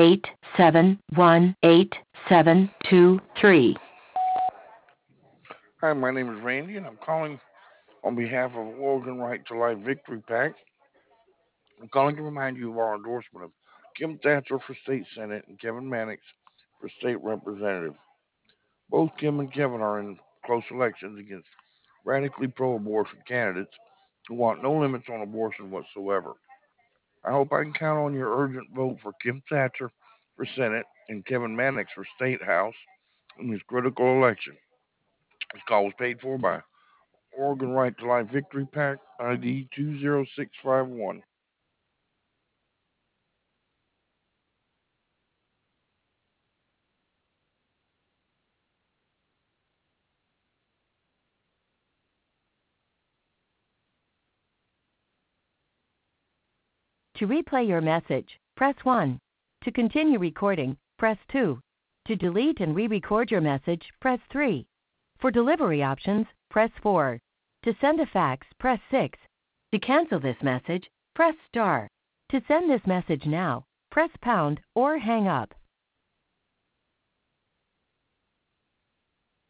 871-8723. Hi, my name is Randy, and I'm calling on behalf of Oregon Right to Life Victory PAC. I'm calling to remind you of our endorsement of Kim Thatcher for State Senate and Kevin Mannix for State Representative. Both Kim and Kevin are in close elections against radically pro abortion candidates who want no limits on abortion whatsoever. I hope I can count on your urgent vote for Kim Thatcher for Senate and Kevin Mannix for State House in this critical election. This call was paid for by Oregon Right to Life Victory PAC, ID 20651. To replay your message, press 1. To continue recording, press 2. To delete and re-record your message, press 3. For delivery options, press 4. To send a fax, press 6. To cancel this message, press star. To send this message now, press pound or hang up.